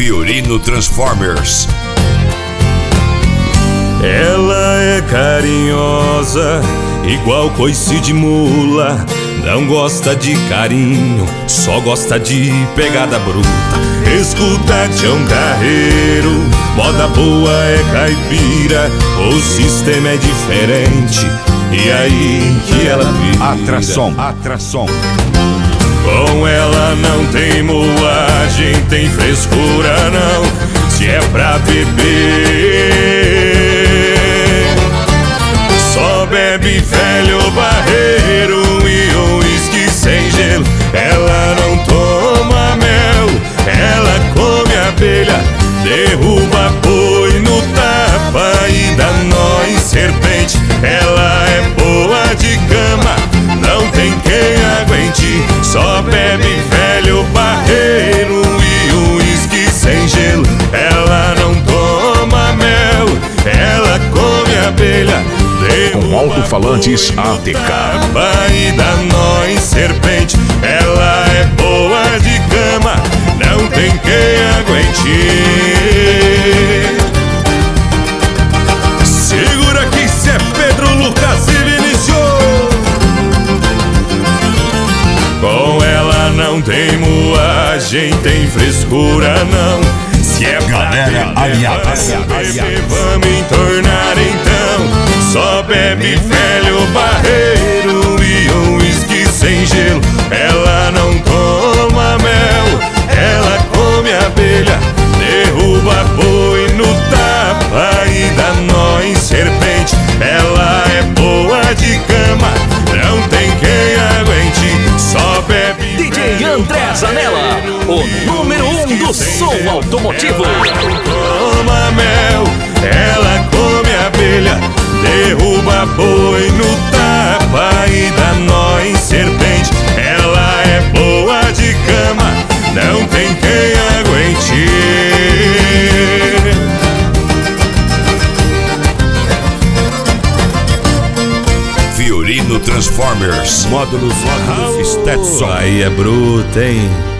Fiorino Transformers. Ela é carinhosa, igual coice de mula. Não gosta de carinho, só gosta de pegada bruta. Escuta Tião Carreiro, moda boa é caipira. O sistema é diferente, e aí que ela vira. Atração. Com ela não tem moagem, tem frescura não, se é pra beber. Só bebe velho barreiro e um uísque sem gelo. Ela não toma mel, ela come abelha. Derruba boi no tapa e dá nó em serpente. Ela é boa de cama, não tem quem aguente. Só bebe velho barreiro e uísque sem gelo. Ela não toma mel, ela come abelha. Com alto-falantes ATK E dá nó em serpente. Ela é boa de cama, não tem quem aguente. Segura que cê é Pedro, Lucas e Vinícius. Com ela não tem moagem, tem frescura não. Se é galera aliada, vamos entornar então. Só bebe velho barreiro e um uísque sem gelo. Ela não toma mel, ela come abelha. Derruba boi no tapa e dá nó em serpente. Ela é boa de cama, não tem quem aguente. Só bebe DJ André Zanella, o número 1 do som automotivo. Toma mel, ela come abelha. Derruba boi no tapa e dá nó em serpente. Ela é boa de cama, não tem quem aguente. Fiorino Transformers, módulos Stetson. Aí é bruta, hein?